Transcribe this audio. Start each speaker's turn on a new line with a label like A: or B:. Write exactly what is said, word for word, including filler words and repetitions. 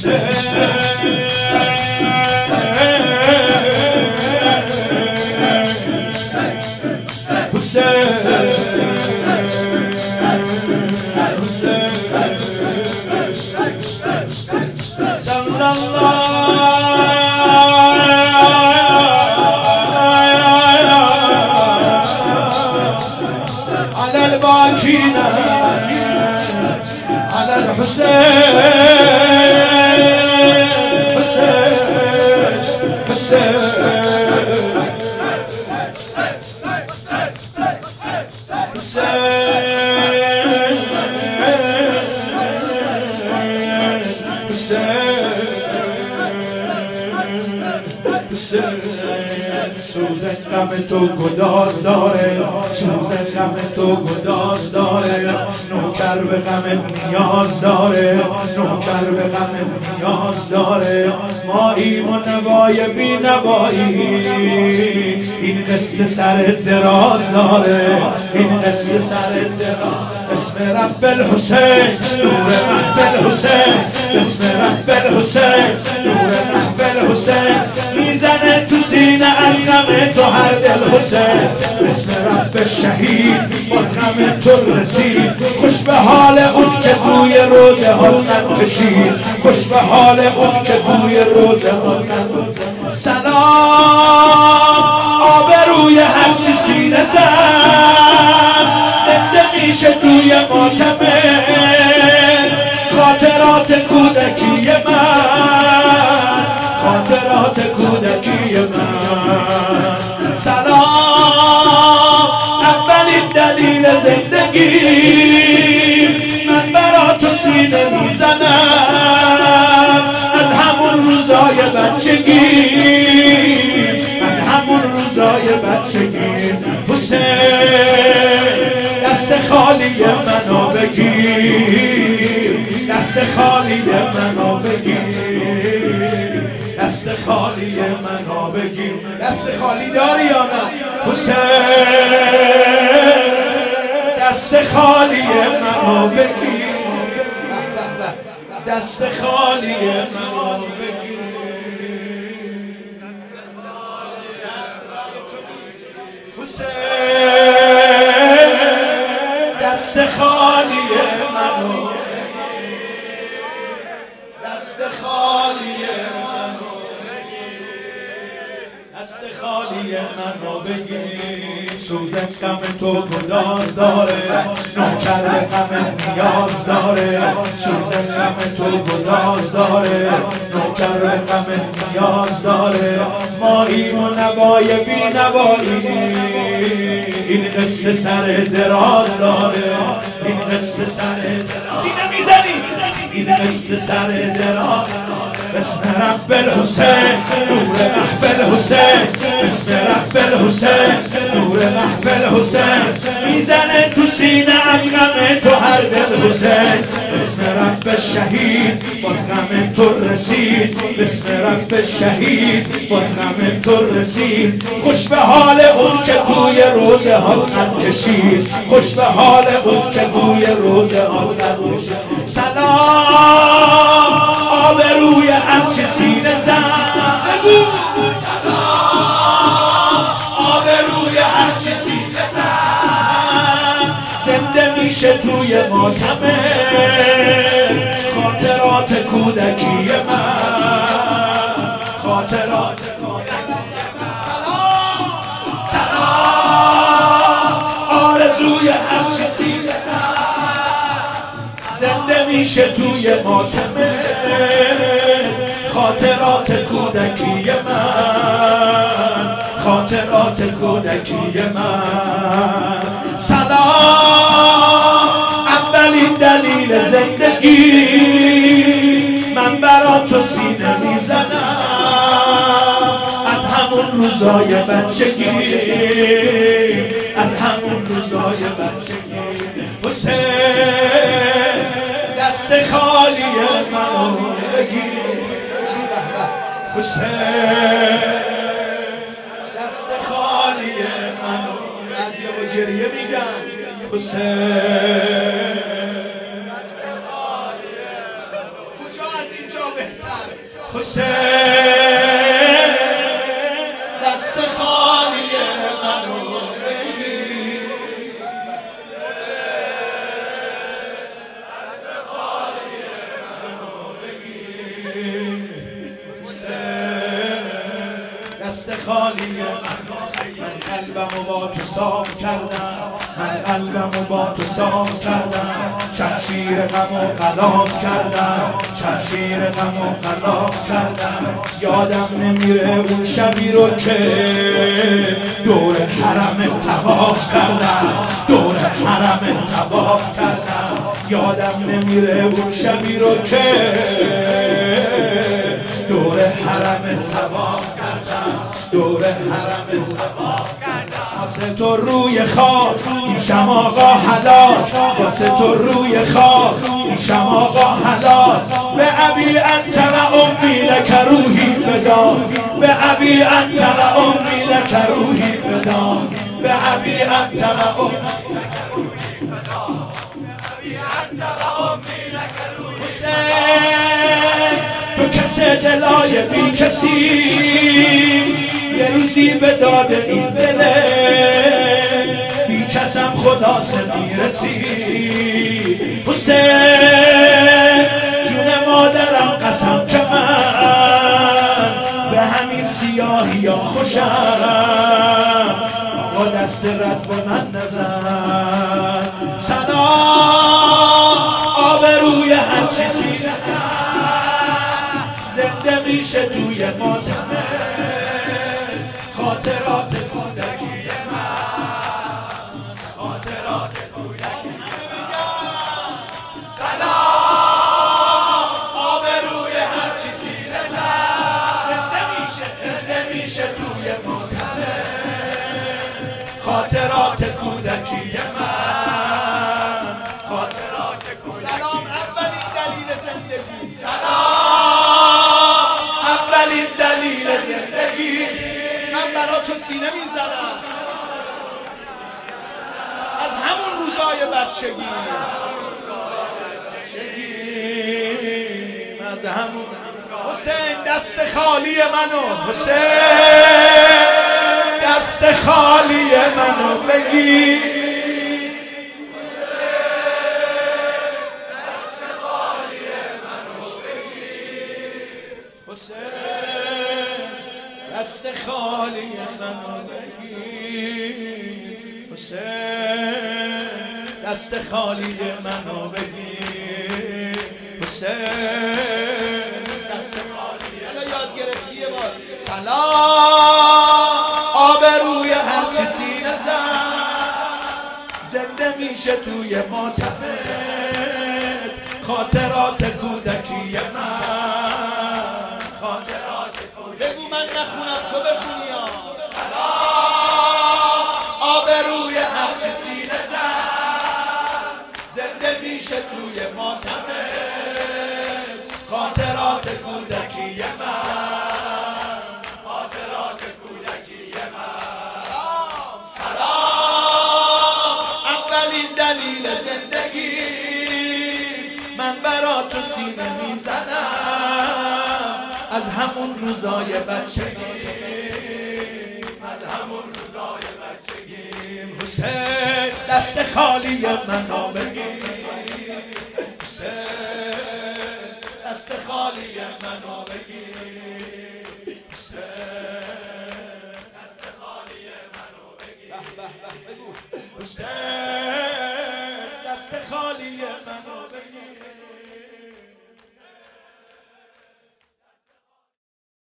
A: على الباكين على الحسين حسين حسين سوزن غم تو گداز داره، سوزن غم تو گداز داره، نوکر به غم نیاز داره، نوکر به غم نیاز داره. ماییم و نوای بی نوایی، این قصه سر دراز داره، این قصه سر دراز. اسم رب الحسین نور محفل حسین، اسم رب الحسین نور محفل حسین، میزنه تو سینه از غم تو هر دل حسین. اسم رب شهید باز غم تو رسید، خوش به حال اون که توی روزه ها قد کشید، خوش به حال اون که توی روزه ها قد. سلام آبروی هر چی سینه زد، زنده میشه توی ماتمه خاطرات کودکی من، خاطرات کودکی من. سلام اولین دلیل زندگی، من برا تو سینه میزنم از همون روزای بچگی، از همون روزای بچگی. حسین دست خالی منو بگیر، دست خالی منو بگیر، دست خالی منو بگیر. دست خالی داری یا نه حسین؟ دست خالی منو بگیر، دست خالی منو بگیر. حسین دست خالی منو، دست خالی منو، دست خالی منو بگیر. سوزن غم تو گداز داره، نوکر به غم نیاز داره، سوزن غم تو گداز داره، نوکر به غم نیاز داره. ماییم و نوای بی نوایی، این قصه سر دراز داره، این قصه سر دراز. سینه میزنی این قصه سر دراز. اسم رب الحسین نور محفل حسین، اسم رب الحسین نور محفل حسین، میزنه تو سینه از غم تو هر دل حسین. اسم رب شهید باز غم تو رسید، اسم رب شهید باز غم تو رسید. خوش به حال اون که توی روزه ها قد کشید، خوش به حال اون که توی روزه ها قد کشید. سلام آبروی هر چی سینه زد، سلام آبروی هر چی سینه زد، زنده میشه توی ماتمه خاطرات کودکی من، خاطرات کودکی من. سلام سلام آرزوی هر چی سینه زد، زنده میشه توی ماتمه خاطرات کودکی من، خاطرات کودکی من. سلام اولین دلیل زندگی، من برا تو سینه میزنم از همون روزای بچگی، از همون روزای بچگی. حسین دست خالی منو بگیر، حسین دست خالی منو. بعضیا با گریه میگن حسین. کجا از اینجا بهتر. حسین دست خالی منو بگیر، دست خالی منو بگیر. حسین دست خالی منو، من قلبمو با تو صاف کردم، من قلبمو با تو صاف کردم، شمشیر غمو غلاف کردم، شمشیر غمو غلاف کردم. یادم نمیره اون شبی رو که دور حرم طواف کردم، دور حرم طواف کردم. یادم نمیره اون شبی رو که دور حرم طواف کردم، دور حرم طواف کردم. واسه تو روی خاک میشم آقا حلال، واسه تو روی خاک میشم آقا حلال. به ابی انت و امی لک روحی فدا، به ابی انت و امی لک روحی فدا، به ابی انت و امی لک روحی فدا، به ابی انت و امی لک روحی فدا. تو کسی دلای بی کسی، یه روزی به داد این دله بی کسم خدا سه میرسی. حسین جون مادرم قسم که من به همین سیاهی ها خوشم، آقا دست رد به من نزن. سلام آبروی هر کسی نزن، زنده میشه توی ماتمه خاطرات کودکی من، خاطرات کودکی من. سلام آبروی هر چیزی نزن، زنده میشه، زنده میشه توی ماتمه خاطرات کودکی من، خاطرات کودکی. سلام اولین دلیل زندگی، سلام اولین دلیل زندگی. من برا تو سینه میزنم از همون روزای بچگی، بچگی از همون. حسین دست خالی منو، حسین دست خالی منو بگیر، دست خالی منو بگیر. حسین دست خالی منو بگیر، حسین دست خالی منو بگیر. حسین دست خالی. حالا یاد گرفتی یه بار. سلام آبروی هر کسی نزن، زنده میشه توی ماتمه خاطرات کودکی من، خاطرات کودکی. بگو من نخونم تو بخونی ها. سلام آبروی هر کسی نزن، زنده میشه توی ماتمه خاطرات کودکی من، خاطرات کودکی من. سلام سلام اولین دلیل زندگی، من برا تو سینه میزنم از همون روزای بچگی، از همون روزای بچگی. حسین دست خالی منو بگیر، حسین دست خالی منو بگیر، حسین دست خالی منو بگیر. به به به بگو حسین